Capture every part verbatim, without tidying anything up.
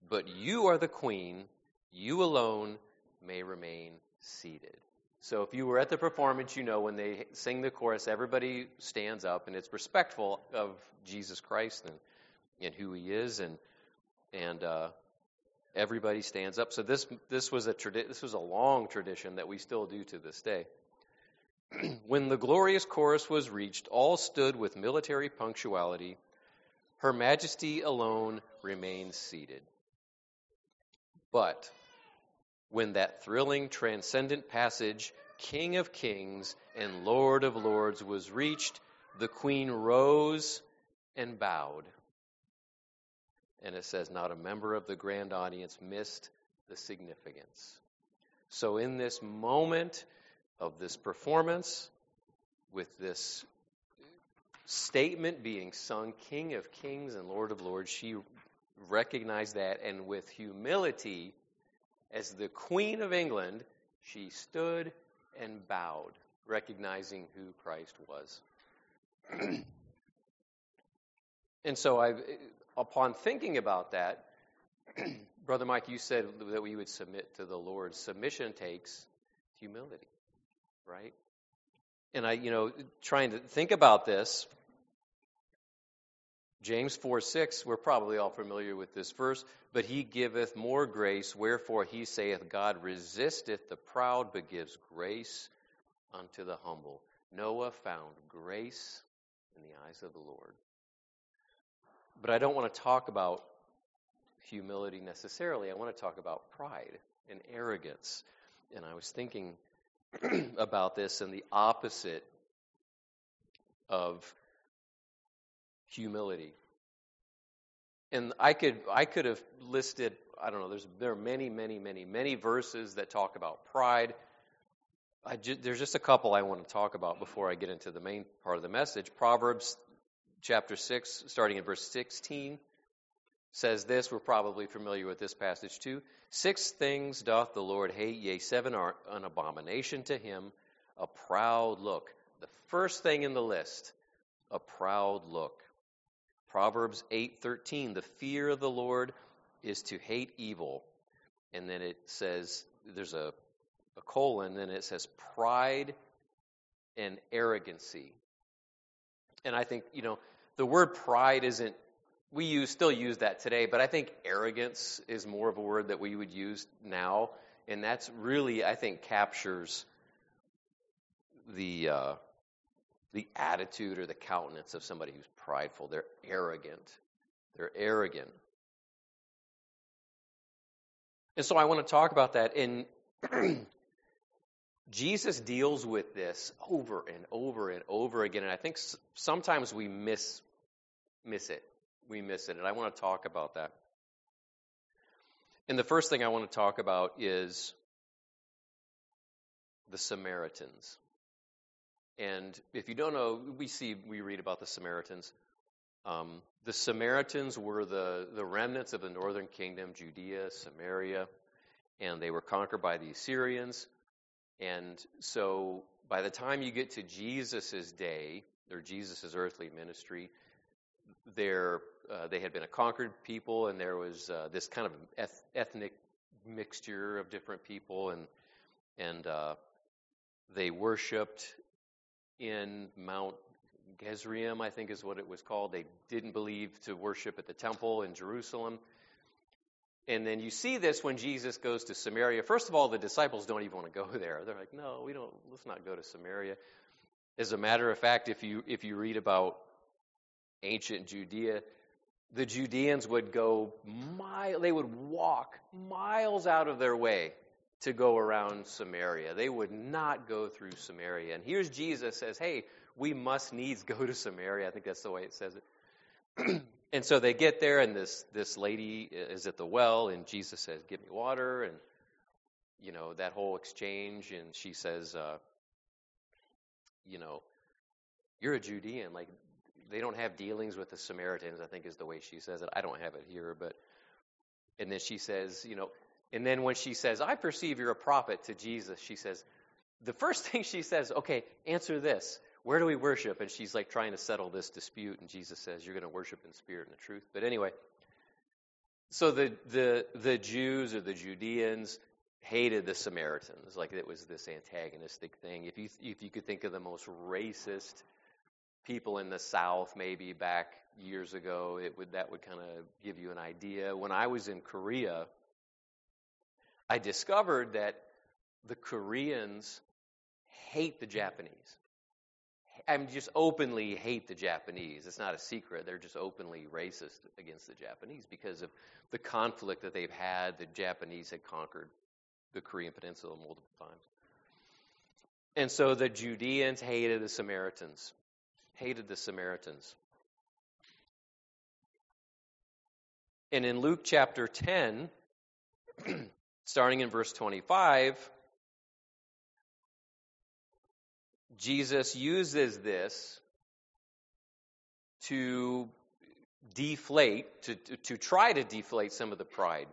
but you are the queen. You alone may remain seated. So if you were at the performance, you know when they sing the chorus, everybody stands up, and it's respectful of Jesus Christ and, and who he is, and and uh, everybody stands up. So this this was a tradi- this was a long tradition that we still do to this day. When the glorious chorus was reached, all stood with military punctuality. Her Majesty alone remained seated. But when that thrilling, transcendent passage, King of Kings and Lord of Lords, was reached, the Queen rose and bowed. And it says, not a member of the grand audience missed the significance. So in this moment of this performance, with this statement being sung, King of Kings and Lord of Lords, she recognized that, and with humility, as the Queen of England, she stood and bowed, recognizing who Christ was. And so I, upon thinking about that, Brother Mike, you said that we would submit to the Lord. Submission takes humility, right? And I, you know, trying to think about this, James four six, we're probably all familiar with this verse, but he giveth more grace, wherefore he saith, God resisteth the proud, but gives grace unto the humble. Noah found grace in the eyes of the Lord. But I don't want to talk about humility necessarily. I want to talk about pride and arrogance. And I was thinking about this, and the opposite of humility. And I could I could have listed, I don't know, there's there are many, many, many, many verses that talk about pride. I ju- there's just a couple I want to talk about before I get into the main part of the message. Proverbs chapter six, starting in verse sixteen, says this. We're probably familiar with this passage too. Six things doth the Lord hate, yea, seven are an abomination to him, a proud look. The first thing in the list, a proud look. Proverbs eight thirteen, the fear of the Lord is to hate evil. And then it says, there's a, a colon, then it says pride and arrogancy. And I think, you know, the word pride isn't, we use still use that today, but I think arrogance is more of a word that we would use now. And that's really, I think, captures the uh, the attitude or the countenance of somebody who's prideful. They're arrogant. They're arrogant. And so I want to talk about that. And Jesus deals with this over and over and over again. And I think sometimes we miss miss it. We miss it. And I want to talk about that. And the first thing I want to talk about is the Samaritans. And if you don't know, we see, we read about the Samaritans. Um, the Samaritans were the, the remnants of the northern kingdom, Judea, Samaria, and they were conquered by the Assyrians. And so by the time you get to Jesus' day, or Jesus' earthly ministry, they're, uh, they had been a conquered people, and there was uh, this kind of eth- ethnic mixture of different people, and, and uh, they worshipped in Mount Gerizim, I think is what it was called. They didn't believe to worship at the temple in Jerusalem. And then you see this when Jesus goes to Samaria. First of all, the disciples don't even want to go there. They're like, no, we don't, let's not go to Samaria. As a matter of fact, if you if you read about ancient Judea, the Judeans would go mile, they would walk miles out of their way to go around Samaria. They would not go through Samaria. And here's Jesus says, hey, we must needs go to Samaria. I think that's the way it says it. And so they get there, and this this lady is at the well, and Jesus says, give me water. And, you know, that whole exchange. And she says, uh, you know, you're a Judean. Like, they don't have dealings with the Samaritans, I think is the way she says it. I don't have it here, but, and then she says, you know, and then when she says, I perceive you're a prophet to Jesus, she says, the first thing she says, okay, answer this. Where do we worship? And she's like trying to settle this dispute. And Jesus says, you're going to worship in spirit and in truth. But anyway, So the, the, the Jews or the Judeans hated the Samaritans, like it was this antagonistic thing. If you, if you could think of the most racist people in the South maybe back years ago, it would that would kind of give you an idea. When I was in Korea, I discovered that the Koreans hate the Japanese. I mean, just openly hate the Japanese. It's not a secret. They're just openly racist against the Japanese because of the conflict that they've had. The Japanese had conquered the Korean Peninsula multiple times. And so the Judeans hated the Samaritans. Hated the Samaritans. And in Luke chapter ten, starting in verse twenty-five, Jesus uses this to deflate, to, to, to try to deflate some of the pride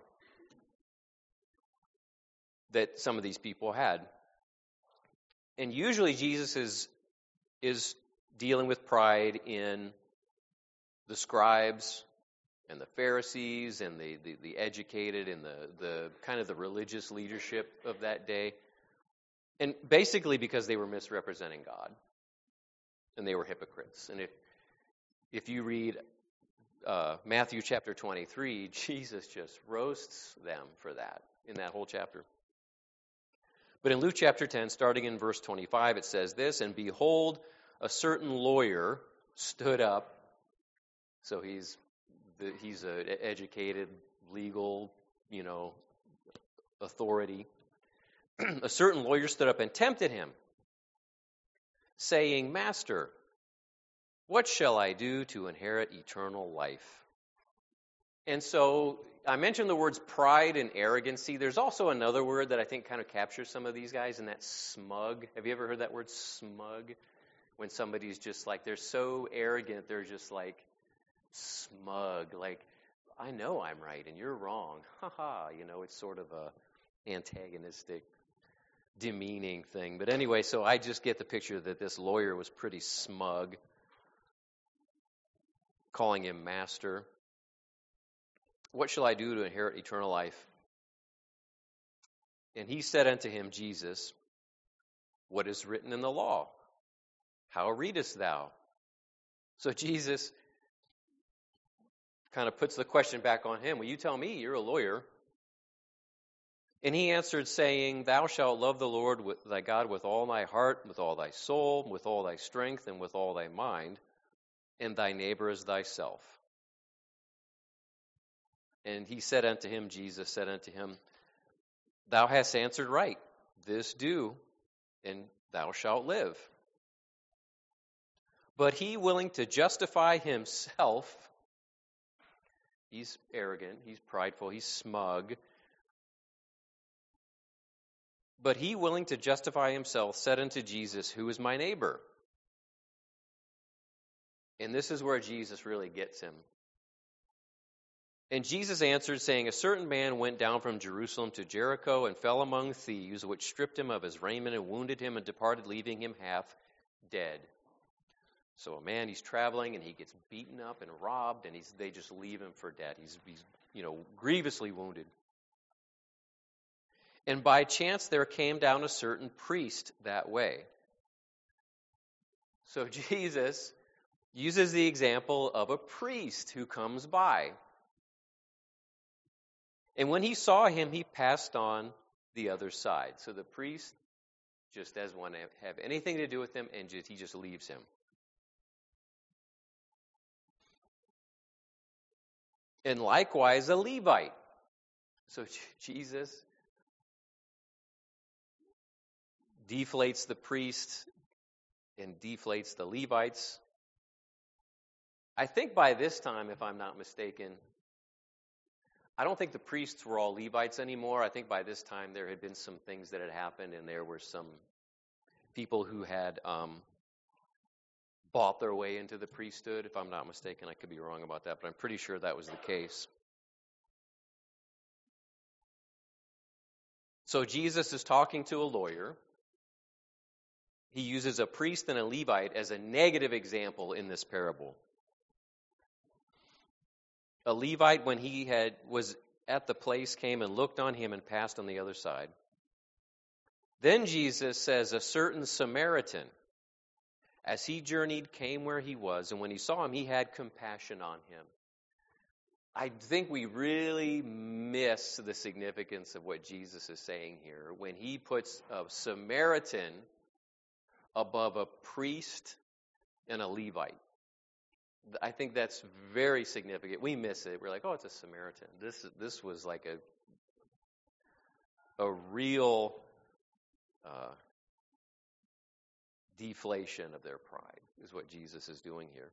that some of these people had. And usually Jesus is, is dealing with pride in the scribes and the Pharisees and the, the, the educated and the, the kind of the religious leadership of that day. And basically because they were misrepresenting God. And they were hypocrites. And if if you read uh, Matthew chapter twenty-three, Jesus just roasts them for that in that whole chapter. But in Luke chapter ten, starting in verse twenty-five, it says this, "And behold, a certain lawyer stood up." So he's the, he's an educated, legal, you know, authority. "A certain lawyer stood up and tempted him, saying, 'Master, what shall I do to inherit eternal life?'" And so I mentioned the words pride and arrogancy. There's also another word that I think kind of captures some of these guys, and that's smug. Have you ever heard that word, smug? When somebody's just like, they're so arrogant, they're just like smug. Like, I know I'm right and you're wrong. Ha ha. You know, it's sort of a antagonistic, demeaning thing. But anyway, so I just get the picture that this lawyer was pretty smug, calling him master. "What shall I do to inherit eternal life?" And he said unto him, Jesus, "What is written in the law? How readest thou?" So Jesus kind of puts the question back on him. Well, you tell me, you're a lawyer. And he answered, saying, "Thou shalt love the Lord with thy God with all thy heart, with all thy soul, with all thy strength, and with all thy mind, and thy neighbor as thyself." And he said unto him, Jesus said unto him, "Thou hast answered right. This do, and thou shalt live." But he, willing to justify himself, he's arrogant, he's prideful, he's smug, but he, willing to justify himself, said unto Jesus, "Who is my neighbor?" And this is where Jesus really gets him. And Jesus answered, saying, "A certain man went down from Jerusalem to Jericho and fell among thieves, which stripped him of his raiment and wounded him and departed, leaving him half dead." So a man, he's traveling and he gets beaten up and robbed, and he's, they just leave him for dead. He's, he's, you know, grievously wounded. "And by chance there came down a certain priest that way." So Jesus uses the example of a priest who comes by. "And when he saw him, he passed on the other side." So the priest just doesn't want to have anything to do with him, and just, he just leaves him. "And likewise a Levite." So Jesus deflates the priest and deflates the Levites. I think by this time, if I'm not mistaken, I don't think the priests were all Levites anymore. I think by this time there had been some things that had happened, and there were some people who had um, bought their way into the priesthood. If I'm not mistaken, I could be wrong about that, but I'm pretty sure that was the case. So Jesus is talking to a lawyer. He uses a priest and a Levite as a negative example in this parable. A Levite, when he had was at the place, came and looked on him and passed on the other side. Then Jesus says, a certain Samaritan, as he journeyed, came where he was, and when he saw him, he had compassion on him. I think we really miss the significance of what Jesus is saying here when he puts a Samaritan above a priest and a Levite. I think that's very significant. We miss it. We're like, oh, it's a Samaritan. This this was like a a real uh, deflation of their pride, is what Jesus is doing here.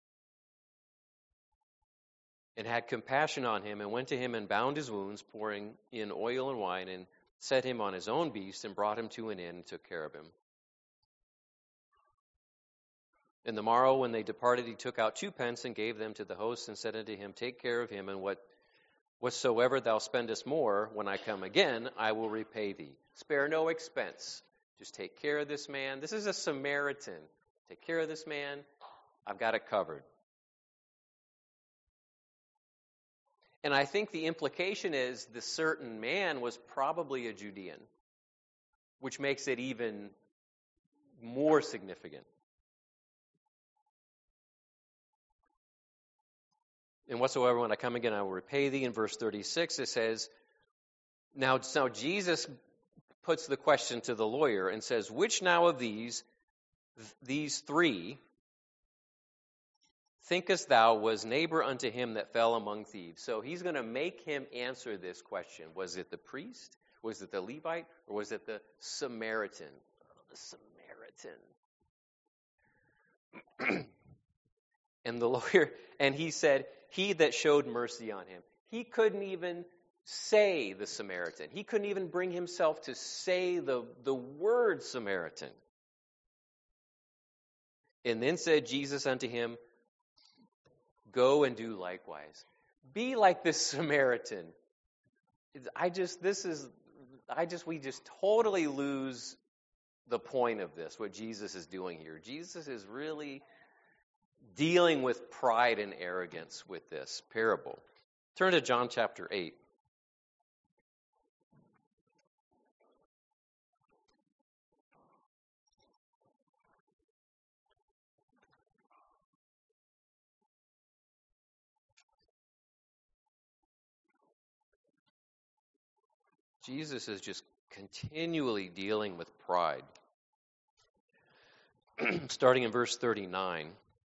And had compassion on him, and went to him and bound his wounds, pouring in oil and wine, and set him on his own beast, and brought him to an inn, and took care of him. In the morrow, when they departed, he took out two pence and gave them to the host, and said unto him, take care of him, and what whatsoever thou spendest more, when I come again, I will repay thee. Spare no expense. Just take care of this man. This is a Samaritan. Take care of this man. I've got it covered. And I think the implication is the certain man was probably a Judean, which makes it even more significant. And whatsoever, when I come again, I will repay thee. In verse thirty-six, it says, now, now Jesus puts the question to the lawyer and says, which now of these, these three, thinkest thou was neighbor unto him that fell among thieves? So he's going to make him answer this question. Was it the priest? Was it the Levite? Or was it the Samaritan? Oh, the Samaritan. And the lawyer, and he said, he that showed mercy on him. He couldn't even say the Samaritan. He couldn't even bring himself to say the, the word Samaritan. And then said Jesus unto him, go and do likewise. Be like this Samaritan. I just, this is, I just, we just totally lose the point of this, what Jesus is doing here. Jesus is really dealing with pride and arrogance with this parable. Turn to John chapter eight. Jesus is just continually dealing with pride. Starting in verse thirty-nine.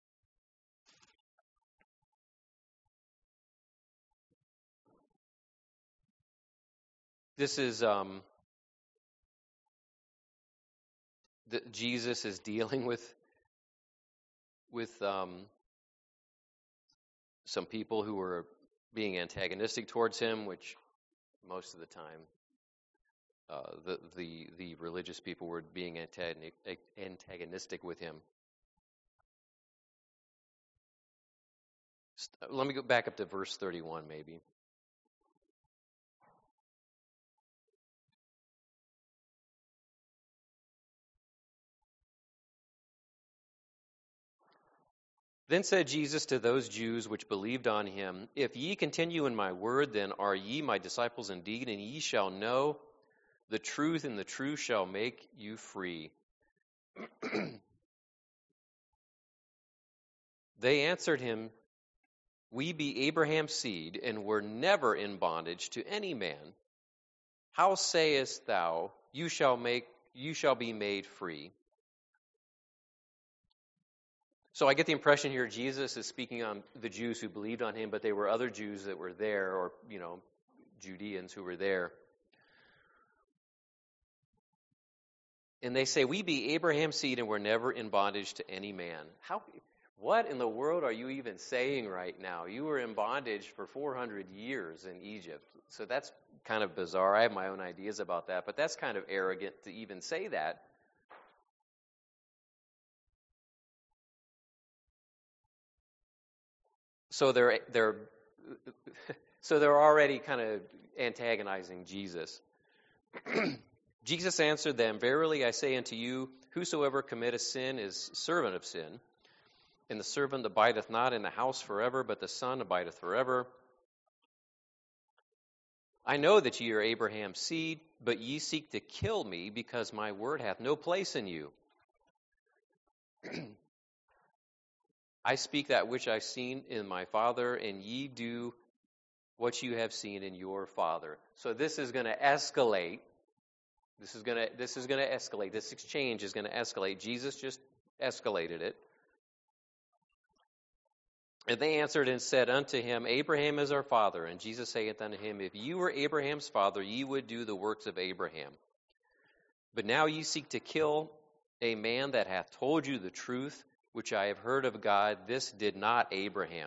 This is um, the, Jesus is dealing with with um, some people who were being antagonistic towards him, which most of the time uh, the the the religious people were being antagonistic with him. Let me go back up to verse thirty-one, maybe. Then said Jesus to those Jews which believed on him, if ye continue in my word, then are ye my disciples indeed, and ye shall know the truth, and the truth shall make you free. They answered him, we be Abraham's seed, and were never in bondage to any man. How sayest thou, you shall make you shall be made free? So I get the impression here Jesus is speaking on the Jews who believed on him, but there were other Jews that were there, or, you know, Judeans who were there. And they say, we be Abraham's seed and were never in bondage to any man. How? What in the world are you even saying right now? You were in bondage for four hundred years in Egypt. So that's kind of bizarre. I have my own ideas about that, but that's kind of arrogant to even say that. So they're they're so they're already kind of antagonizing Jesus. Jesus answered them, verily I say unto you, whosoever committeth sin is servant of sin. And the servant abideth not in the house forever, but the Son abideth forever. I know that ye are Abraham's seed, but ye seek to kill me, because my word hath no place in you. I speak that which I have seen in my Father, and ye do what you have seen in your father. So this is going to escalate. This is going to this is going to escalate. This exchange is going to escalate. Jesus just escalated it. And they answered and said unto him, Abraham is our father. And Jesus saith unto him, If you were Abraham's father, ye would do the works of Abraham. But now ye seek to kill a man that hath told you the truth, which I have heard of God. This did not Abraham.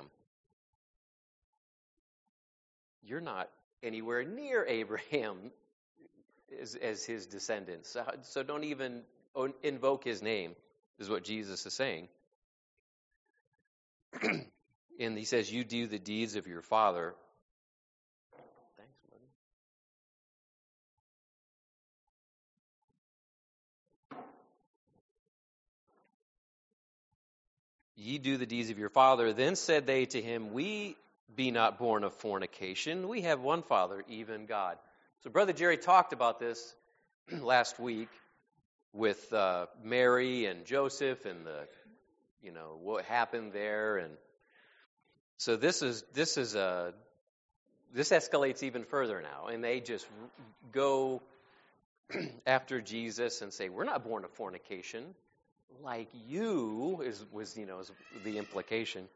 You're not anywhere near Abraham as, as his descendants. So, so don't even invoke his name, is what Jesus is saying. And he says, you do the deeds of your father. Thanks, buddy. Ye do the deeds of your father. Then said they to him, We be not born of fornication. We have one Father, even God. So Brother Jerry talked about this last week with uh, Mary and Joseph and the, you know, what happened there. And so this is this is a this escalates even further now, and they just go after Jesus and say, "We're not born of fornication, like you." Is was you know is the implication.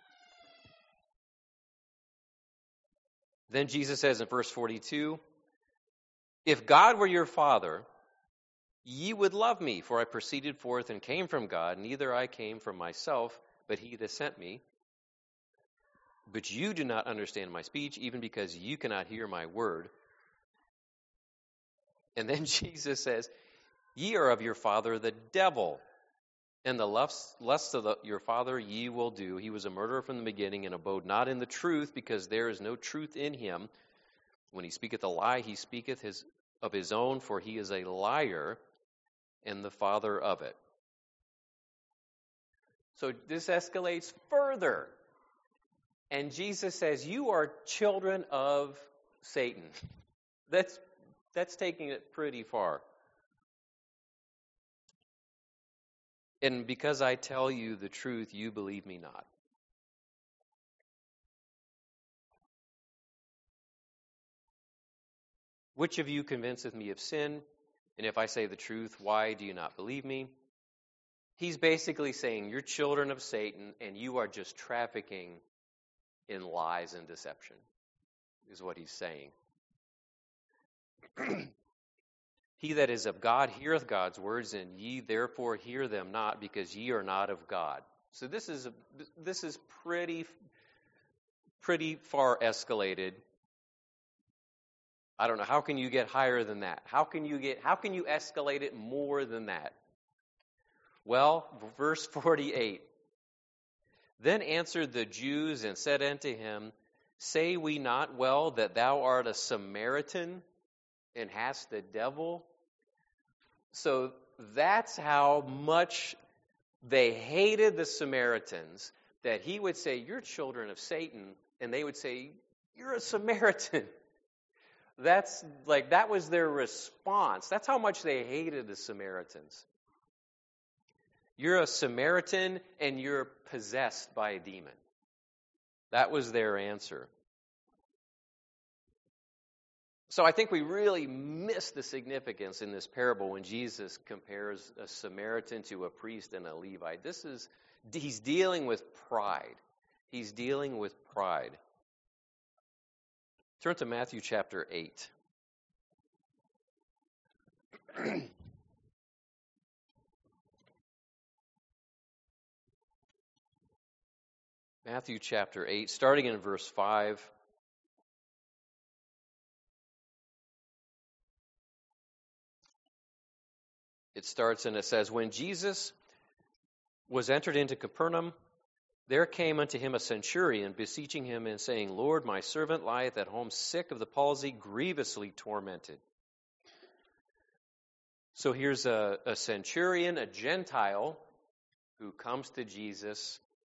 Then Jesus says in verse forty-two, If God were your Father, ye would love me, for I proceeded forth and came from God, neither I came from myself, but he that sent me. But you do not understand my speech, even because you cannot hear my word. And then Jesus says, Ye are of your father the devil, and the lusts, lusts of the, your father ye will do. He was a murderer from the beginning, and abode not in the truth, because there is no truth in him. When he speaketh a lie, he speaketh his of his own, for he is a liar, and the father of it. So this escalates further. And Jesus says, you are children of Satan. That's that's taking it pretty far. And because I tell you the truth, you believe me not. Which of you convinceth me of sin? And if I say the truth, why do you not believe me? He's basically saying, you're children of Satan, and you are just trafficking in lies and deception, is what he's saying. He that is of God heareth God's words, and ye therefore hear them not, because ye are not of God. So this is a, this is pretty pretty far escalated. I don't know, how can you get higher than that? How can you get how can you escalate it more than that? Well, verse forty-eight. Then answered the Jews and said unto him, Say we not well that thou art a Samaritan and hast the devil? So that's how much they hated the Samaritans, that he would say, you're children of Satan, and they would say, you're a Samaritan. That's like, that was their response. That's how much they hated the Samaritans. You're a Samaritan and you're possessed by a demon. That was their answer. So I think we really miss the significance in this parable when Jesus compares a Samaritan to a priest and a Levite. This is, he's dealing with pride. He's dealing with pride. Turn to Matthew chapter eight. Matthew chapter eight, starting in verse five. It starts and it says, When Jesus was entered into Capernaum, there came unto him a centurion, beseeching him and saying, Lord, my servant lieth at home sick of the palsy, grievously tormented. So here's a, a centurion, a Gentile, who comes to Jesus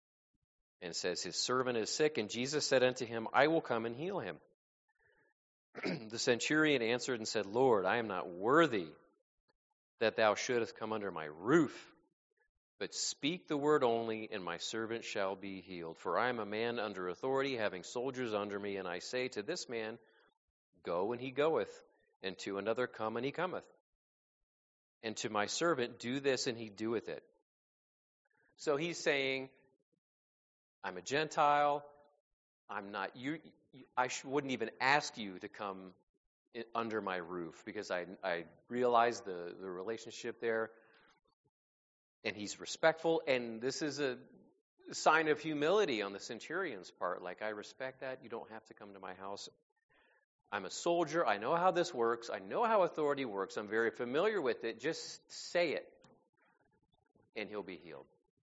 and says, his servant is sick. And Jesus said unto him, I will come and heal him. The centurion answered and said, Lord, I am not worthy that thou shouldest come under my roof, but speak the word only, and my servant shall be healed. For I am a man under authority, having soldiers under me, and I say to this man, go, and he goeth, and to another, come, and he cometh. And to my servant, do this, and he doeth it. So he's saying, I'm a Gentile. I'm not, you, I sh- wouldn't even ask you to come in, under my roof, because I, I realize the, the relationship there. And he's respectful. And this is a sign of humility on the centurion's part. Like, I respect that. You don't have to come to my house. I'm a soldier. I know how this works. I know how authority works. I'm very familiar with it. Just say it, and he'll be healed.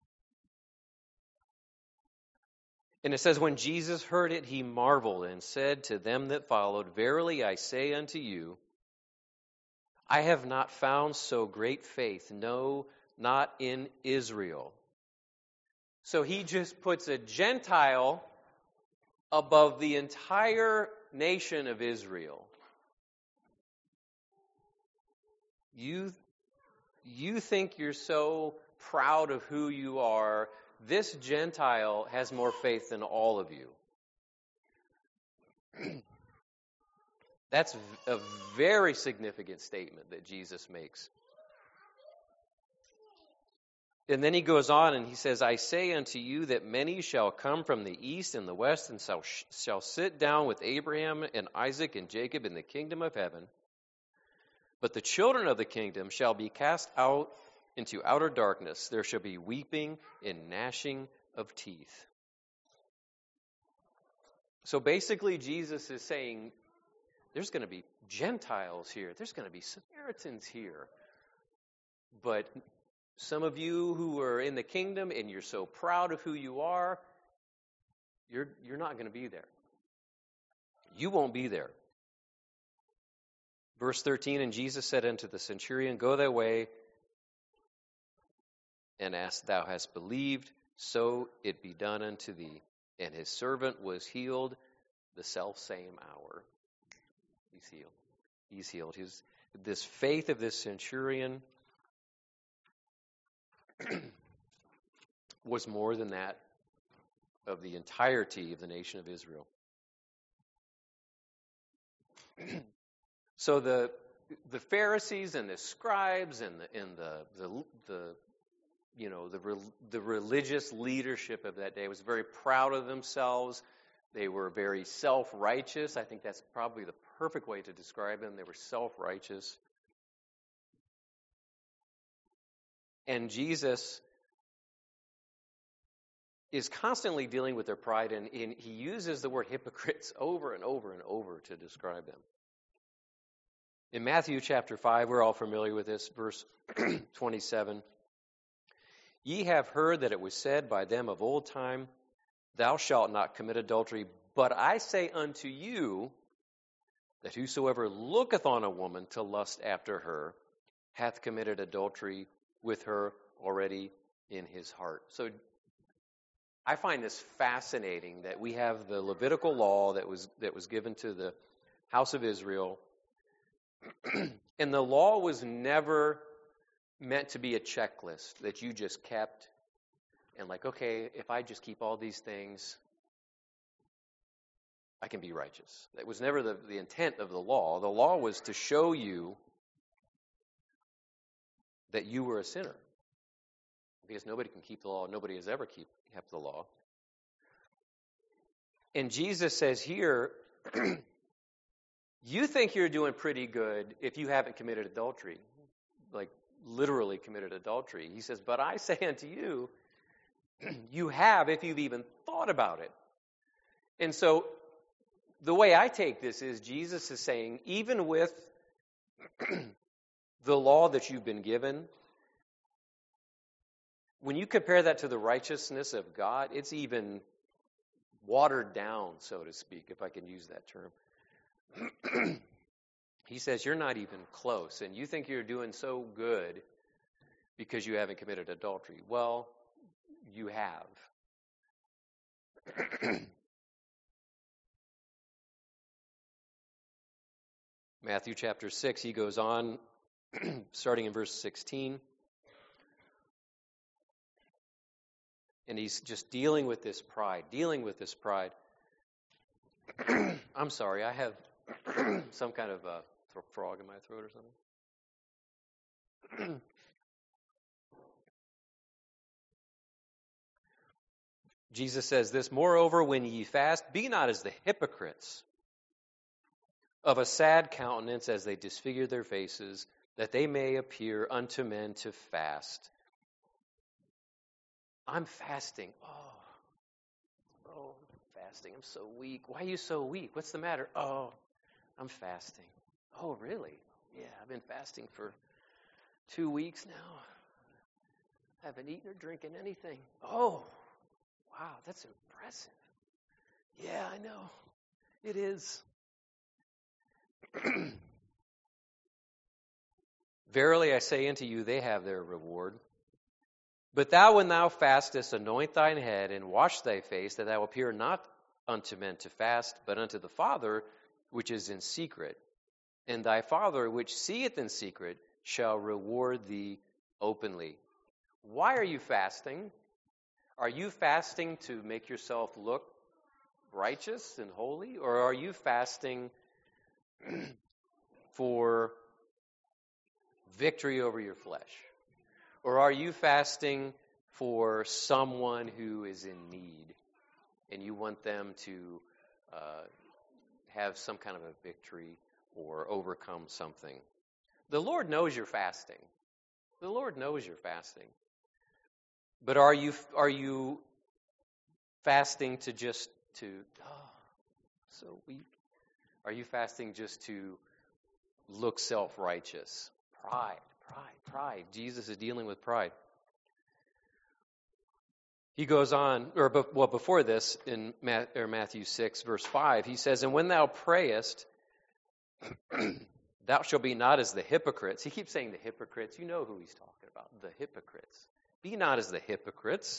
And it says, when Jesus heard it, he marveled and said to them that followed, verily I say unto you, I have not found so great faith, no, not in Israel. So he just puts a Gentile above the entire nation of Israel. You, you think you're so proud of who you are. This Gentile has more faith than all of you. That's a very significant statement that Jesus makes. And then he goes on and he says, I say unto you that many shall come from the east and the west and shall, shall sit down with Abraham and Isaac and Jacob in the kingdom of heaven. But the children of the kingdom shall be cast out into outer darkness. There shall be weeping and gnashing of teeth. So basically Jesus is saying, there's going to be Gentiles here. There's going to be Samaritans here. But some of you who are in the kingdom and you're so proud of who you are, you're, you're not going to be there. You won't be there. Verse thirteen, and Jesus said unto the centurion, go thy way, and as thou hast believed, so it be done unto thee. And his servant was healed the selfsame hour. He's healed. He's healed. His, this faith of this centurion was more than that of the entirety of the nation of Israel. So the the Pharisees and the scribes and the and the the, the you know the the religious leadership of that day was very proud of themselves. They were very self-righteous. I think that's probably the perfect way to describe them. They were self-righteous. And Jesus is constantly dealing with their pride, and, and he uses the word hypocrites over and over and over to describe them. In Matthew chapter five, we're all familiar with this, verse twenty-seven. Ye have heard that it was said by them of old time, thou shalt not commit adultery. But I say unto you, that whosoever looketh on a woman to lust after her, hath committed adultery with her already in his heart. So I find this fascinating that we have the Levitical law that was that was given to the house of Israel. And the law was never meant to be a checklist that you just kept and like, okay, if I just keep all these things, I can be righteous. That was never the, the intent of the law. The law was to show you that you were a sinner. Because nobody can keep the law. Nobody has ever keep, kept the law. And Jesus says here, you think you're doing pretty good if you haven't committed adultery. Like, literally committed adultery. He says, but I say unto you, you have if you've even thought about it. And so, the way I take this is Jesus is saying, even with the law that you've been given, when you compare that to the righteousness of God, it's even watered down, so to speak, if I can use that term. He says, you're not even close, and you think you're doing so good because you haven't committed adultery. Well, you have. Matthew chapter six, he goes on, starting in verse sixteen. And he's just dealing with this pride, dealing with this pride. I'm sorry, I have some kind of uh, frog in my throat or something. Jesus says this, moreover, when ye fast, be not as the hypocrites, of a sad countenance as they disfigure their faces, that they may appear unto men to fast. I'm fasting. Oh, oh, I'm fasting. I'm so weak. Why are you so weak? What's the matter? Oh, I'm fasting. Oh, really? Yeah, I've been fasting for two weeks now. I haven't eaten or drinking anything. Oh, wow, that's impressive. Yeah, I know. It is. Verily I say unto you, they have their reward. But thou, when thou fastest, anoint thine head, and wash thy face, that thou appear not unto men to fast, but unto the Father which is in secret. And thy Father which seeth in secret shall reward thee openly. Why are you fasting? Are you fasting to make yourself look righteous and holy? Or are you fasting for victory over your flesh? Or are you fasting for someone who is in need and you want them to uh, have some kind of a victory or overcome something? The Lord knows you're fasting. The Lord knows you're fasting. But are you are you fasting to just to, oh, so weak? Are you fasting just to look self-righteous? Pride, pride, pride. Jesus is dealing with pride. He goes on, or well, before this, in Matthew six, verse five, he says, and when thou prayest, thou shalt be not as the hypocrites. He keeps saying the hypocrites. You know who he's talking about, the hypocrites. Be not as the hypocrites,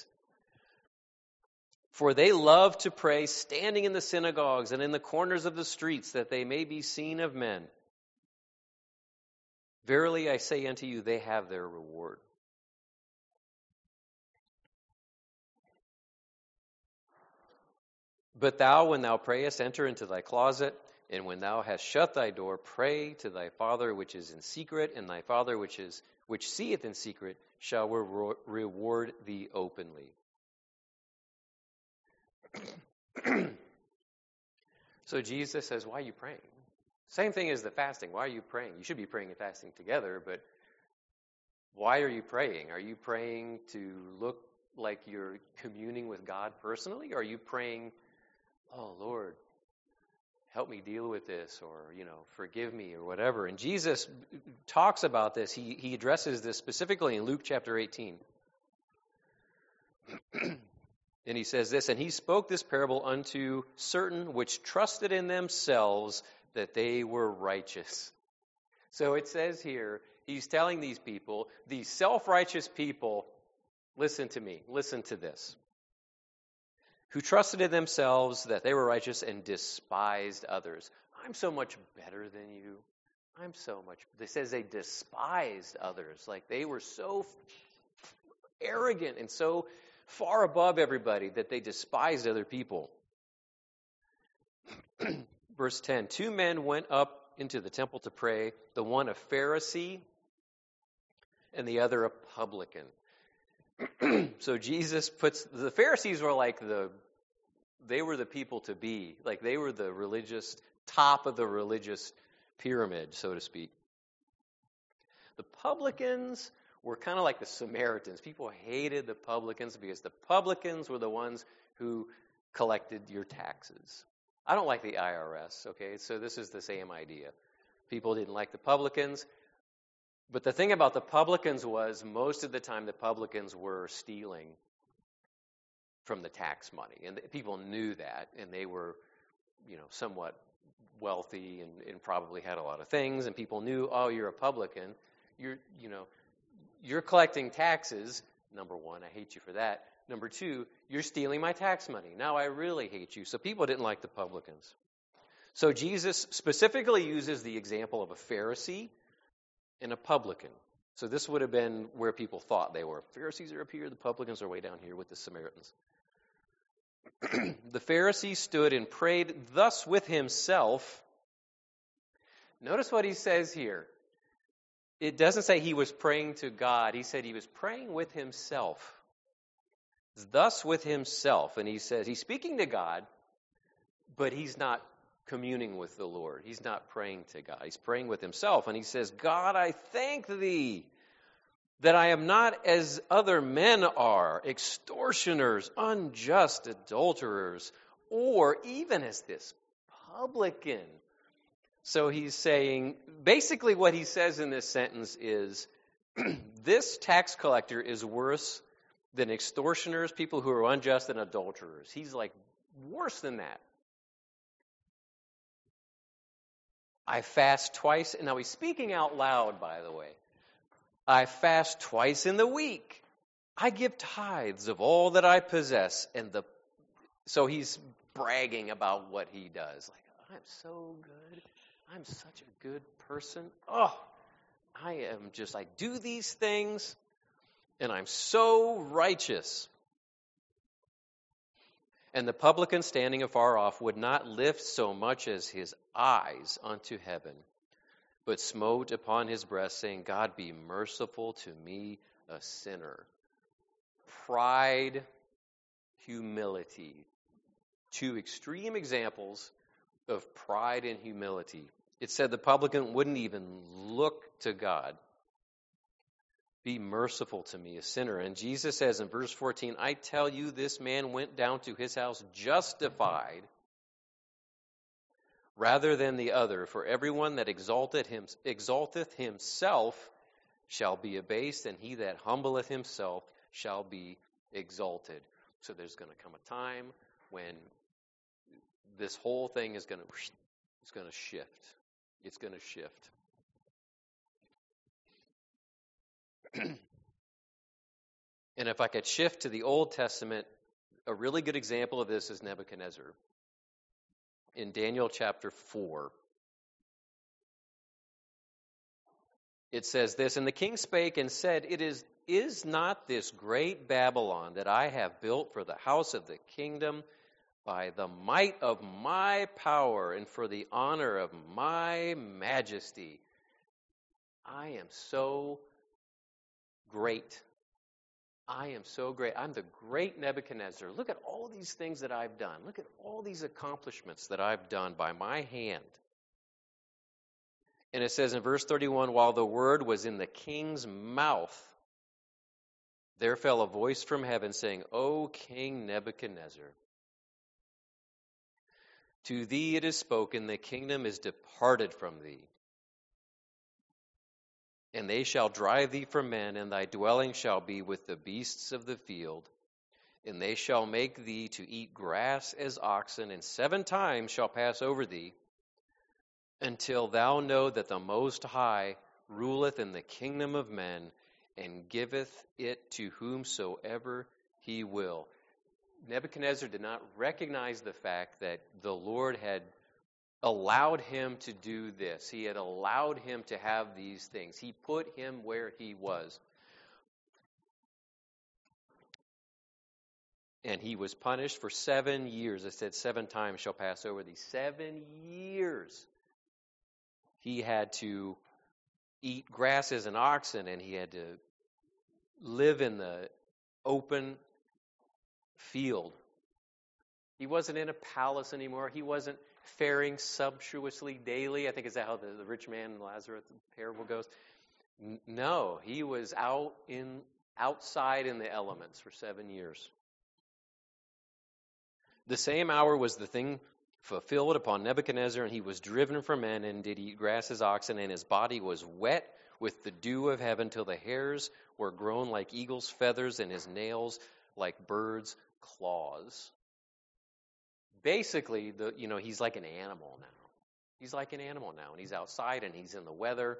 for they love to pray standing in the synagogues and in the corners of the streets, that they may be seen of men. Verily I say unto you, they have their reward. But thou, when thou prayest, enter into thy closet, and when thou hast shut thy door, pray to thy Father which is in secret, and thy Father which is which seeth in secret shall re- reward thee openly. So Jesus says, why are you praying? Same thing as the fasting. Why are you praying? You should be praying and fasting together, but why are you praying? Are you praying to look like you're communing with God personally? Or are you praying, oh, Lord, help me deal with this, or, you know, forgive me, or whatever? And Jesus talks about this. He, he addresses this specifically in Luke chapter eighteen. And he says this, and he spoke this parable unto certain which trusted in themselves that they were righteous. So it says here, he's telling these people, these self-righteous people, listen to me, listen to this, who trusted in themselves that they were righteous and despised others. I'm so much better than you. I'm so much, it says they despised others, like they were so arrogant and so far above everybody that they despised other people. Verse ten, two men went up into the temple to pray, the one a Pharisee and the other a publican. So Jesus puts, the Pharisees were like the, they were the people to be, like they were the religious, top of the religious pyramid, so to speak. The publicans were kind of like the Samaritans. People hated the publicans because the publicans were the ones who collected your taxes. I don't like the I R S, okay? So this is the same idea. People didn't like the publicans. But the thing about the publicans was most of the time the publicans were stealing from the tax money. And people knew that, and they were, you know, somewhat wealthy and, and probably had a lot of things. And people knew, oh, you're a publican. You're, you know, you're collecting taxes. Number one, I hate you for that. Number two, you're stealing my tax money. Now I really hate you. So people didn't like the publicans. So Jesus specifically uses the example of a Pharisee and a publican. So this would have been where people thought they were. Pharisees are up here, the publicans are way down here with the Samaritans. The Pharisee stood and prayed thus with himself. Notice what he says here. It doesn't say he was praying to God. He said he was praying with himself. Thus with himself. And he says he's speaking to God, but he's not communing with the Lord. He's not praying to God. He's praying with himself. And he says, God, I thank thee that I am not as other men are, extortioners, unjust adulterers, or even as this publican. So he's saying, basically what he says in this sentence is, this tax collector is worse than extortioners, people who are unjust, and adulterers. He's like worse than that. I fast twice, and now he's speaking out loud, by the way. I fast twice in the week. I give tithes of all that I possess. And the so he's bragging about what he does. Like, I'm so good. I'm such a good person. Oh, I am just, I do these things, and I'm so righteous. And the publican standing afar off would not lift so much as his eyes unto heaven, but smote upon his breast, saying, God, be merciful to me, a sinner. Pride, humility. Two extreme examples of pride and humility. It said the publican wouldn't even look to God. Be merciful to me, a sinner. And Jesus says in verse fourteen, I tell you, this man went down to his house justified rather than the other. For everyone that exalteth, him, exalteth himself shall be abased, and he that humbleth himself shall be exalted. So there's going to come a time when this whole thing is going to, it's going to shift. It's going to shift. And if I could shift to the Old Testament, a really good example of this is Nebuchadnezzar. In Daniel chapter four, it says this, and the king spake and said, It is, is not this great Babylon that I have built for the house of the kingdom by the might of my power and for the honor of my majesty? I am so great. I am so great. I'm the great Nebuchadnezzar. Look at all these things that I've done. Look at all these accomplishments that I've done by my hand. And it says in verse thirty-one, while the word was in the king's mouth, there fell a voice from heaven saying, O King Nebuchadnezzar, to thee it is spoken, the kingdom is departed from thee. And they shall drive thee from men, and thy dwelling shall be with the beasts of the field. And they shall make thee to eat grass as oxen, and seven times shall pass over thee, until thou know that the Most High ruleth in the kingdom of men, and giveth it to whomsoever he will. Nebuchadnezzar did not recognize the fact that the Lord had allowed him to do this. He had allowed him to have these things. He put him where he was. And he was punished for seven years. It said seven times shall pass over these. Seven years. He had to eat grass as an oxen, and he had to live in the open field. He wasn't in a palace anymore. He wasn't faring sumptuously daily. I think is that how the, the rich man and Lazarus parable goes? N- no, he was out in outside in the elements for seven years. The same hour was the thing fulfilled upon Nebuchadnezzar, and he was driven from men and did eat grass as oxen, and his body was wet with the dew of heaven till the hairs were grown like eagle's feathers and his nails like birds' claws. Basically, the you know, he's like an animal now. He's like an animal now, and he's outside, and he's in the weather.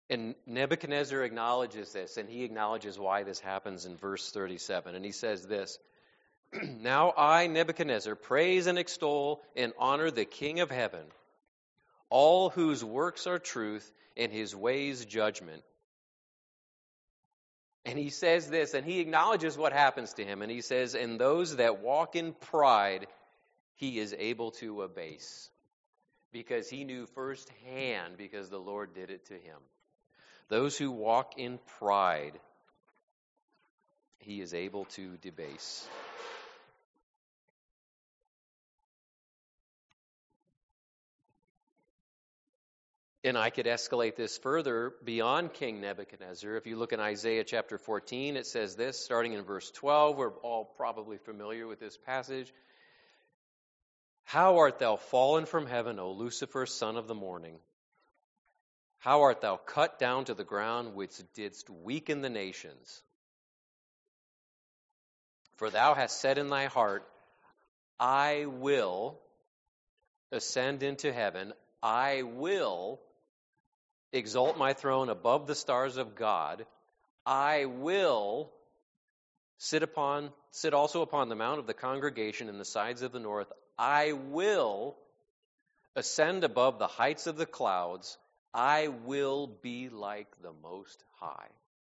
And Nebuchadnezzar acknowledges this, and he acknowledges why this happens in verse thirty-seven. And he says this, Now I, Nebuchadnezzar, praise and extol and honor the King of heaven, all whose works are truth and his ways judgment. And he says this, and he acknowledges what happens to him. And he says, And those that walk in pride, he is able to abase. Because he knew firsthand, because the Lord did it to him. Those who walk in pride, he is able to debase. And I could escalate this further beyond King Nebuchadnezzar. If you look in Isaiah chapter fourteen, it says this, starting in verse twelve. We're all probably familiar with this passage. How art thou fallen from heaven, O Lucifer, son of the morning? How art thou cut down to the ground, which didst weaken the nations? For thou hast said in thy heart, I will ascend into heaven. I will exalt my throne above the stars of God. I will sit upon, sit also upon the mount of the congregation in the sides of the north. I will ascend above the heights of the clouds. I will be like the Most High.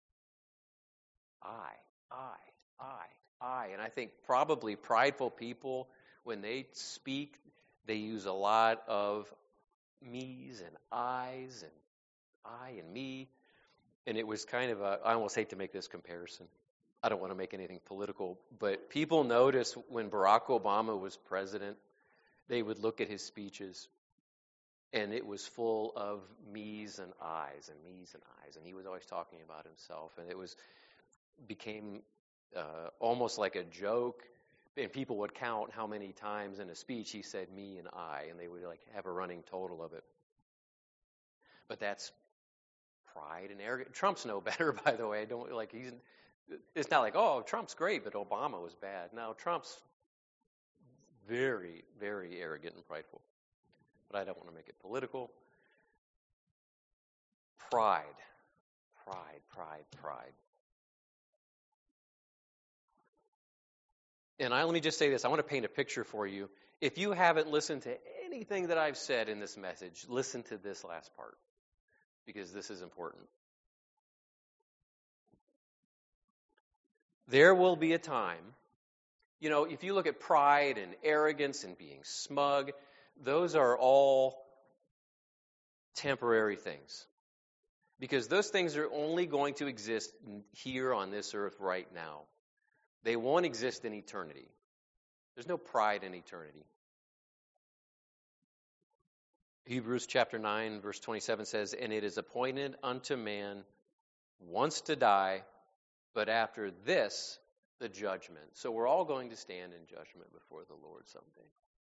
I, I, I, I. And I think probably prideful people, when they speak, they use a lot of me's and I's and I and me. And it was kind of a, I almost hate to make this comparison. I don't want to make anything political, but people notice when Barack Obama was president, they would look at his speeches, and it was full of me's and I's and me's and I's, and he was always talking about himself, and it was became uh, almost like a joke, and people would count how many times in a speech he said me and I, and they would like have a running total of it. But that's pride and arrogance. Trump's no better, by the way. Don't like he's. It's not like, oh, Trump's great, but Obama was bad. No, Trump's very, very arrogant and prideful. But I don't want to make it political. Pride, pride, pride, pride. And I, let me just say this. I want to paint a picture for you. If you haven't listened to anything that I've said in this message, listen to this last part, because this is important. There will be a time, you know, if you look at pride and arrogance and being smug, those are all temporary things. Because those things are only going to exist here on this earth right now. They won't exist in eternity. There's no pride in eternity. Hebrews chapter nine, verse twenty-seven says, And it is appointed unto man once to die, but after this, the judgment. So we're all going to stand in judgment before the Lord someday.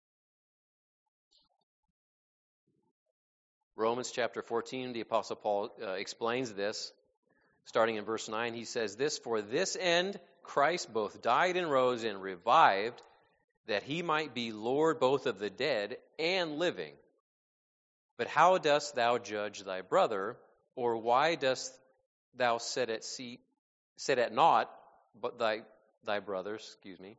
Romans chapter fourteen, the Apostle Paul uh, explains this. Starting in verse nine, he says this, For this end Christ both died and rose and revived, that he might be Lord both of the dead and living. But how dost thou judge thy brother, or why dost thou set at seat, set at naught, but thy thy brothers, excuse me?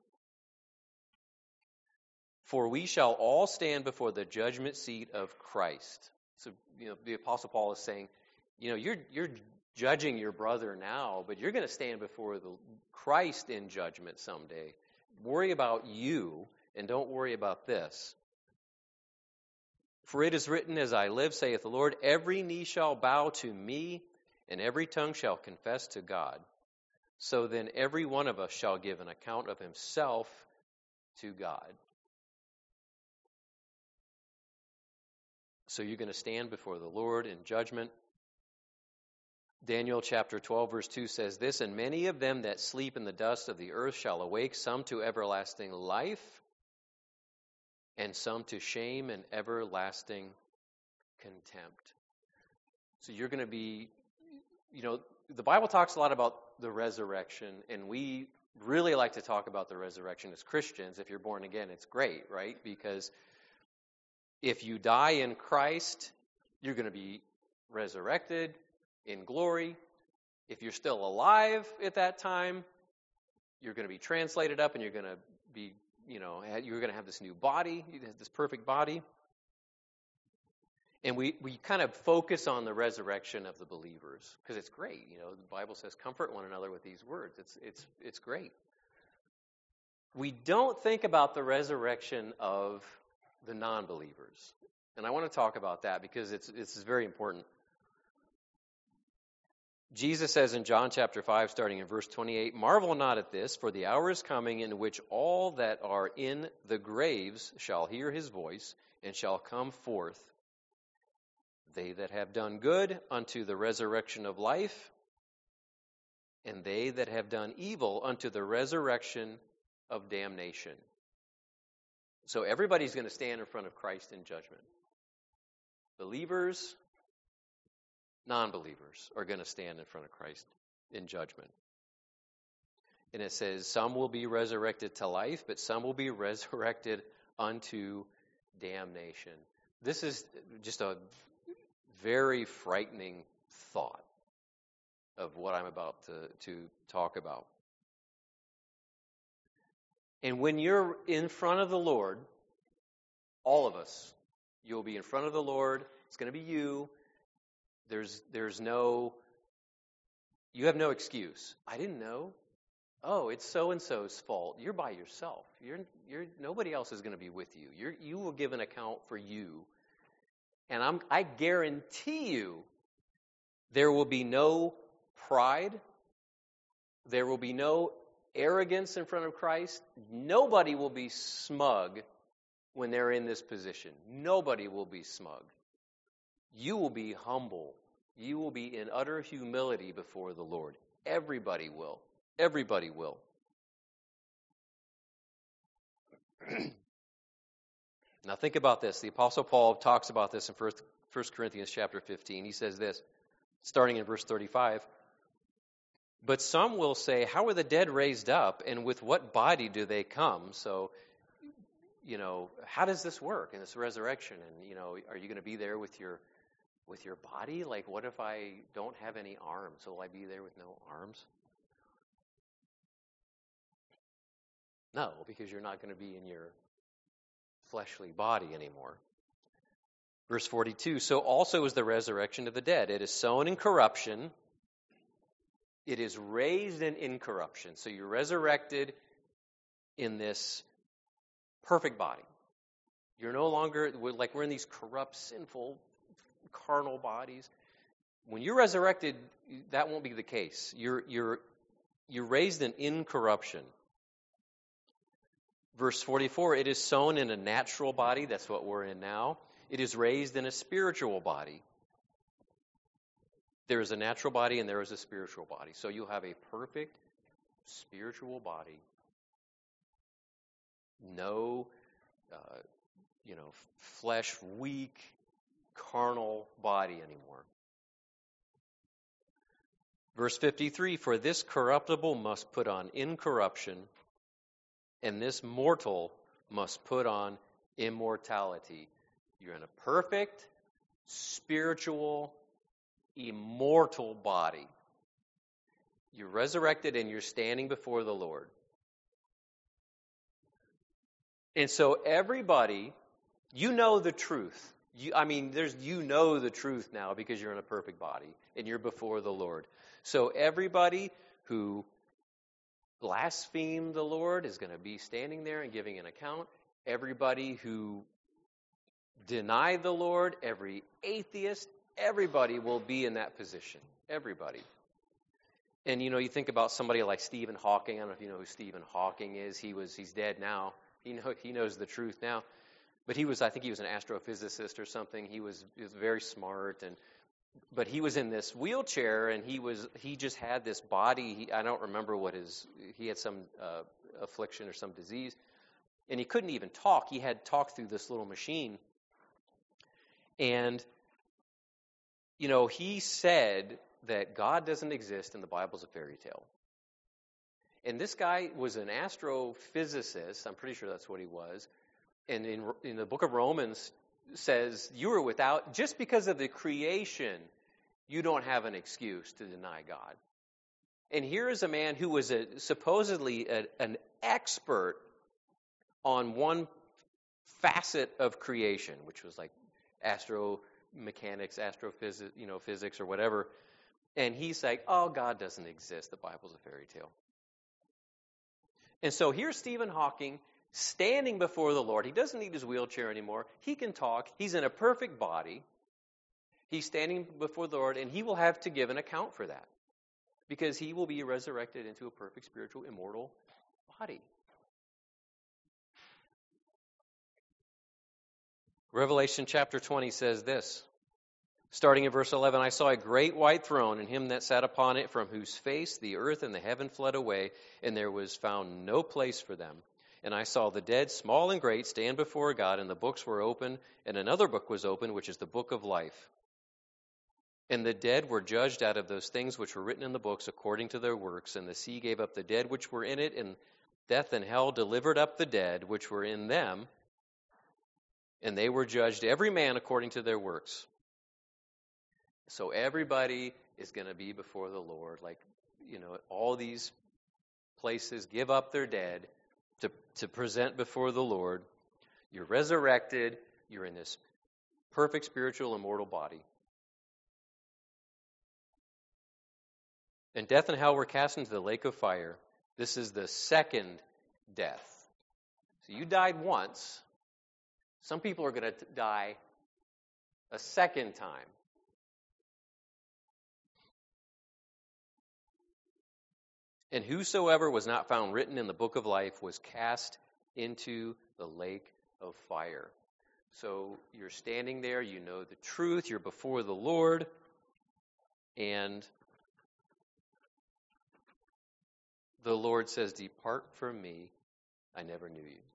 For we shall all stand before the judgment seat of Christ. So, you know, the Apostle Paul is saying, you know, you're you're judging your brother now, but you're going to stand before the Christ in judgment someday. Worry about you, and don't worry about this. For it is written, As I live, saith the Lord, every knee shall bow to me, and every tongue shall confess to God. So then every one of us shall give an account of himself to God. So you're going to stand before the Lord in judgment. Daniel chapter twelve, verse two says this, And many of them that sleep in the dust of the earth shall awake, some to everlasting life, and some to shame and everlasting contempt. So you're going to be, you know, the Bible talks a lot about the resurrection, and we really like to talk about the resurrection as Christians. If you're born again, it's great, right? Because if you die in Christ, you're going to be resurrected. in glory. If you're still alive at that time, you're going to be translated up and you're going to be, you know, you're going to have this new body, this perfect body. And we, we kind of focus on the resurrection of the believers because it's great. You know, the Bible says, comfort one another with these words. It's, it's, it's great. We don't think about the resurrection of the non-believers. And I want to talk about that because it's, it's very important. Jesus says in John chapter five, starting in verse twenty-eight, "Marvel not at this, for the hour is coming in which all that are in the graves shall hear his voice and shall come forth. They that have done good unto the resurrection of life, and they that have done evil unto the resurrection of damnation." So everybody's going to stand in front of Christ in judgment. Believers, non-believers are going to stand in front of Christ in judgment. And it says, some will be resurrected to life, but some will be resurrected unto damnation. This is just a very frightening thought of what I'm about to, to talk about. And when you're in front of the Lord, all of us, you'll be in front of the Lord. It's going to be you. There's there's no, you have no excuse. I didn't know. Oh, it's so-and-so's fault. You're by yourself. You're you're nobody else is going to be with you. You're you will give an account for you. And I'm I guarantee you there will be no pride. There will be no arrogance in front of Christ. Nobody will be smug when they're in this position. Nobody will be smug. You will be humble. You will be in utter humility before the Lord. Everybody will. Everybody will. Now think about this. The Apostle Paul talks about this in First Corinthians chapter fifteen. He says this, starting in verse thirty-five. "But some will say, how are the dead raised up, and with what body do they come?" So, you know, how does this work in this resurrection? And, you know, are you going to be there with your with your body? Like, what if I don't have any arms? Will I be there with no arms? No, because you're not going to be in your fleshly body anymore. Verse forty-two, "So also is the resurrection of the dead. It is sown in corruption. It is raised in incorruption." So you're resurrected in this perfect body. You're no longer, we're like we're in these corrupt, sinful, carnal bodies. When you're resurrected, that won't be the case. You're you're you're raised in incorruption. Verse forty-four, "It is sown in a natural body." That's what we're in now. "It is raised in a spiritual body." There is a natural body and there is a spiritual body. So you'll have a perfect spiritual body. No, uh, you know, flesh, weak, carnal body anymore. Verse fifty-three, "For this corruptible must put on incorruption, and this mortal must put on immortality." You're in a perfect, spiritual, immortal body. You're resurrected and you're standing before the Lord. And so everybody, you know the truth. You, I mean, there's you know the truth now because you're in a perfect body and you're before the Lord. So everybody who blasphemed the Lord is going to be standing there and giving an account. Everybody who denied the Lord, every atheist, everybody will be in that position. Everybody. And, you know, you think about somebody like Stephen Hawking. I don't know if you know who Stephen Hawking is. He was, he's dead now. He know, he knows the truth now. But he was, I think he was an astrophysicist or something. He was, he was very smart. And, but he was in this wheelchair and he was, he just had this body. He, I don't remember what his, he had some uh, affliction or some disease. And he couldn't even talk. He had talked through this little machine. And, you know, he said that God doesn't exist and the Bible's a fairy tale. And this guy was an astrophysicist. I'm pretty sure that's what he was. And in, in the book of Romans says, you were without, just because of the creation, you don't have an excuse to deny God. And here is a man who was a, supposedly a, an expert on one facet of creation, which was like astromechanics, astrophysics, you know, physics or whatever. And he's like, oh, God doesn't exist. The Bible's a fairy tale. And so here's Stephen Hawking standing before the Lord. He doesn't need his wheelchair anymore. He can talk. He's in a perfect body. He's standing before the Lord, and he will have to give an account for that, because he will be resurrected into a perfect, spiritual, immortal body. Revelation chapter twenty says this, starting in verse eleven, I saw a great white throne, and him that sat upon it, from whose face the earth and the heaven fled away, and there was found no place for them. And I saw the dead, small and great, stand before God, and the books were open, and another book was open, which is the book of life. And the dead were judged out of those things which were written in the books according to their works. And the sea gave up the dead which were in it, and death and hell delivered up the dead which were in them. And they were judged, every man according to their works. So everybody is going to be before the Lord. Like, you know, all these places give up their dead to, to present before the Lord. You're resurrected. You're in this perfect spiritual immortal body. And death and hell were cast into the lake of fire. This is the second death. So you died once. Some people are going to die a second time. And whosoever was not found written in the book of life was cast into the lake of fire. So you're standing there, you know the truth, you're before the Lord, and the Lord says, depart from me, I never knew you.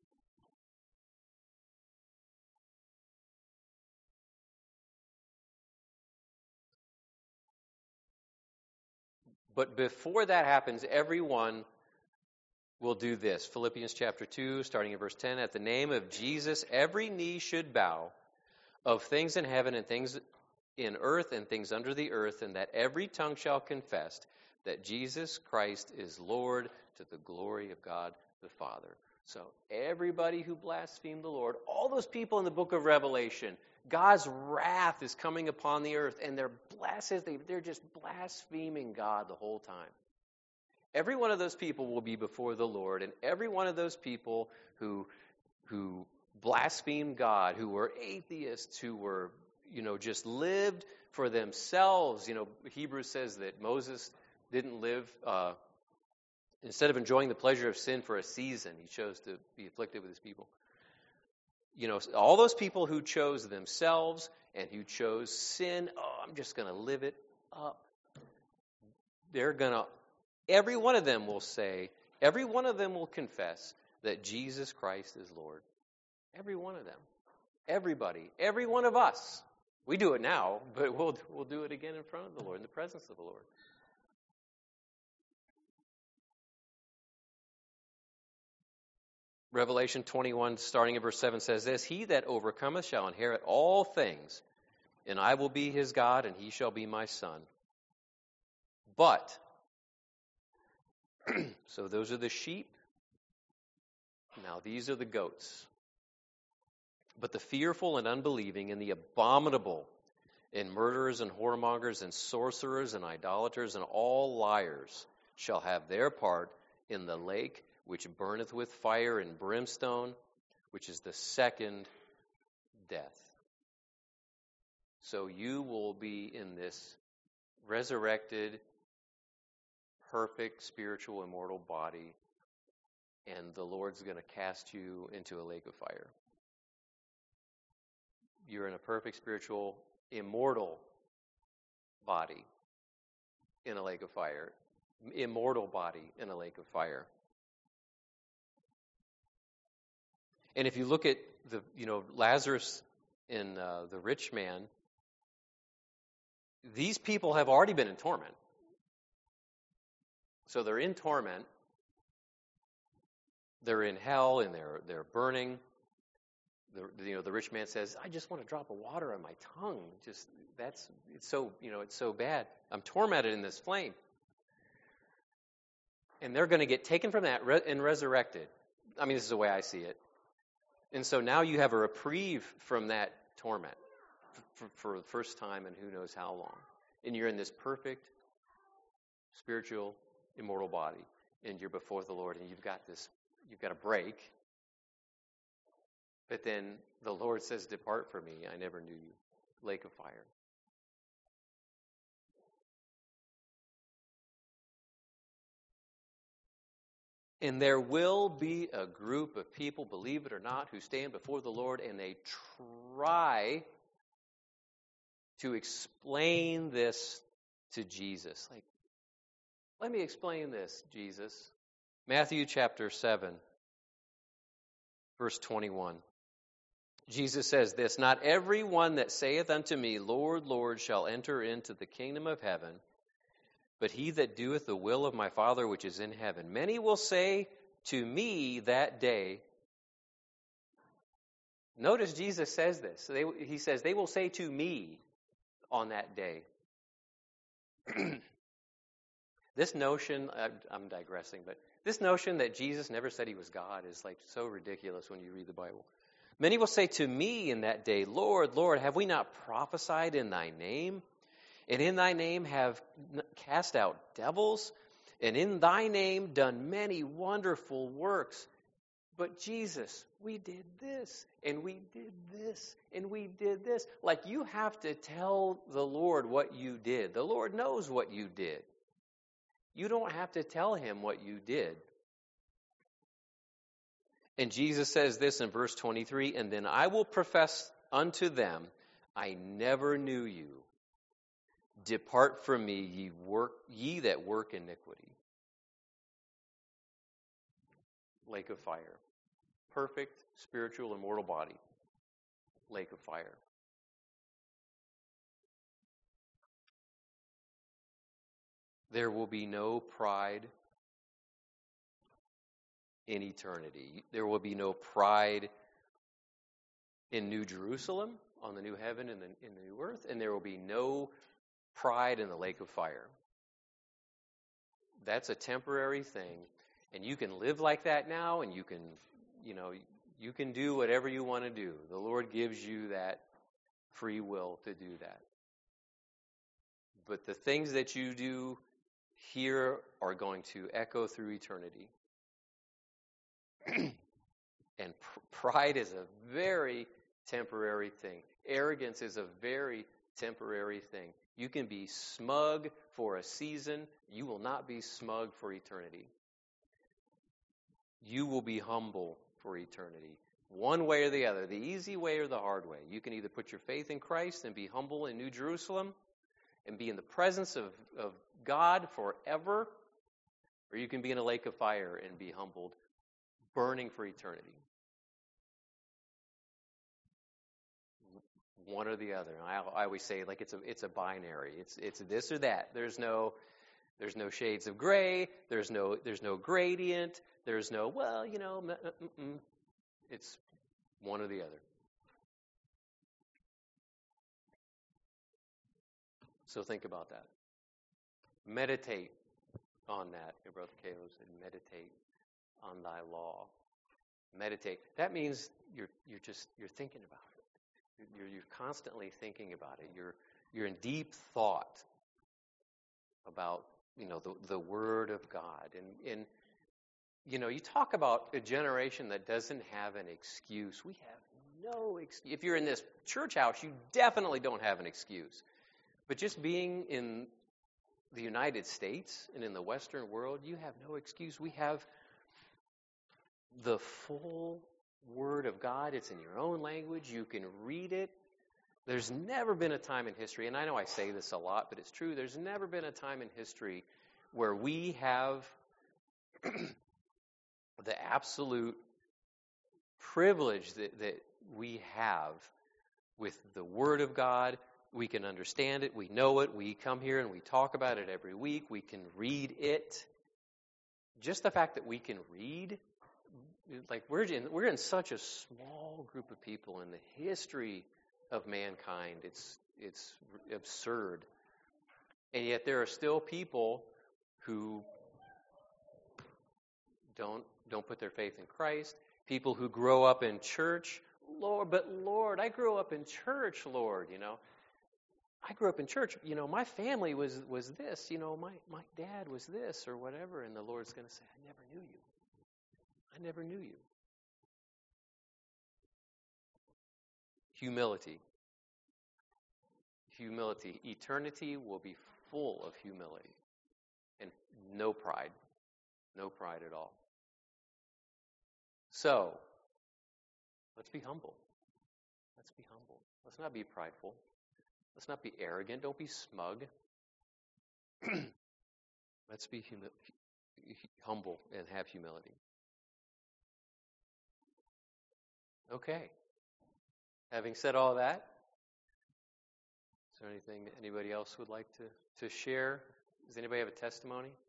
But before that happens, everyone will do this. Philippians chapter two, starting in verse ten, at the name of Jesus, every knee should bow, of things in heaven and things in earth and things under the earth, and that every tongue shall confess that Jesus Christ is Lord, to the glory of God the Father. So everybody who blasphemed the Lord, all those people in the book of Revelation, God's wrath is coming upon the earth, and they're blasted, they're just blaspheming God the whole time. Every one of those people will be before the Lord, and every one of those people who who blasphemed God, who were atheists, who were, you know, just lived for themselves. You know, Hebrews says that Moses didn't live, uh, instead of enjoying the pleasure of sin for a season, he chose to be afflicted with his people. You know, all those people who chose themselves and who chose sin, oh, I'm just going to live it up. They're going to, every one of them will say, every one of them will confess that Jesus Christ is Lord. Every one of them. Everybody. Every one of us. We do it now, but we'll we'll do it again in front of the Lord, in the presence of the Lord. Revelation twenty-one, starting in verse seven, says this, he that overcometh shall inherit all things, and I will be his God, and he shall be my son. But, so those are the sheep. Now these are the goats. But the fearful and unbelieving and the abominable and murderers and whoremongers and sorcerers and idolaters and all liars shall have their part in the lake which burneth with fire and brimstone, which is the second death. So you will be in this resurrected, perfect, spiritual, immortal body, and the Lord's going to cast you into a lake of fire. You're in a perfect, spiritual, immortal body in a lake of fire. Immortal body in a lake of fire. And if you look at the, you know, Lazarus and uh, the rich man, these people have already been in torment. So they're in torment. They're in hell and they're they're burning. The, you know, the rich man says, I just want a drop of water on my tongue. Just, that's, it's so, you know, it's so bad. I'm tormented in this flame. And they're going to get taken from that re- and resurrected. I mean, this is the way I see it. And so now you have a reprieve from that torment for, for the first time in who knows how long. And you're in this perfect, spiritual, immortal body. And you're before the Lord, and you've got this, you've got a break. But then the Lord says, depart from me, I never knew you. Lake of fire. And there will be a group of people, believe it or not, who stand before the Lord and they try to explain this to Jesus. Like, let me explain this, Jesus. Matthew chapter seven, verse twenty-one. Jesus says this, not every one that saith unto me, Lord, Lord, shall enter into the kingdom of heaven, but he that doeth the will of my Father which is in heaven. Many will say to me that day, notice Jesus says this. They, he says, they will say to me on that day. This notion, I'm digressing, but this notion that Jesus never said he was God is like so ridiculous when you read the Bible. Many will say to me in that day, Lord, Lord, have we not prophesied in thy name? And in thy name have cast out devils? And in thy name done many wonderful works? But Jesus, we did this, and we did this, and we did this. Like you have to tell the Lord what you did. The Lord knows what you did. You don't have to tell him what you did. And Jesus says this in verse twenty-three, and then I will profess unto them, I never knew you. Depart from me, ye work, ye that work iniquity. Lake of fire. Perfect, spiritual, immortal body. Lake of fire. There will be no pride in eternity. There will be no pride in New Jerusalem, on the new heaven and the, in the new earth, and there will be no pride in the lake of fire. That's a temporary thing, and you can live like that now, and you can, you know, you can do whatever you want to do. The Lord gives you that free will to do that. But the things that you do here are going to echo through eternity. And pr- pride is a very temporary thing. Arrogance is a very temporary thing. You can be smug for a season. You will not be smug for eternity. You will be humble for eternity. One way or the other, the easy way or the hard way. You can either put your faith in Christ and be humble in New Jerusalem and be in the presence of, of God forever, or you can be in a lake of fire and be humbled, burning for eternity. One or the other. I, I always say, like it's a it's a binary. It's it's this or that. There's no there's no shades of gray. There's no there's no gradient. There's no well, you know. Mm-mm. It's one or the other. So think about that. Meditate on that. Your brother Caleb said, meditate on thy law. Meditate. That means you're you're just you're thinking about it. You're, you're constantly thinking about it. You're you're in deep thought about, you know, the the Word of God. And and you know, you talk about a generation that doesn't have an excuse. We have no excuse. If you're in this church house, you definitely don't have an excuse. But just being in the United States and in the Western world, you have no excuse. We have the full Word of God. It's in your own language. You can read it. There's never been a time in history, and I know I say this a lot, but it's true. There's never been a time in history where we have the absolute privilege that, that we have with the Word of God. We can understand it. We know it. We come here and we talk about it every week. We can read it. Just the fact that we can read like we're in, we're in such a small group of people in the history of mankind. It's it's absurd. And yet there are still people who don't don't put their faith in Christ, people who grow up in church. Lord, but Lord, I grew up in church, Lord, you know. I grew up in church, you know, my family was was this, you know, my, my dad was this or whatever, and the Lord's going to say, I never knew you. I never knew you. Humility. Humility. Eternity will be full of humility and no pride. No pride at all. So, let's be humble. Let's be humble. Let's not be prideful. Let's not be arrogant. Don't be smug. Let's be humi- humble and have humility. Okay. Having said all that, is there anything anybody else would like to, to share? Does anybody have a testimony?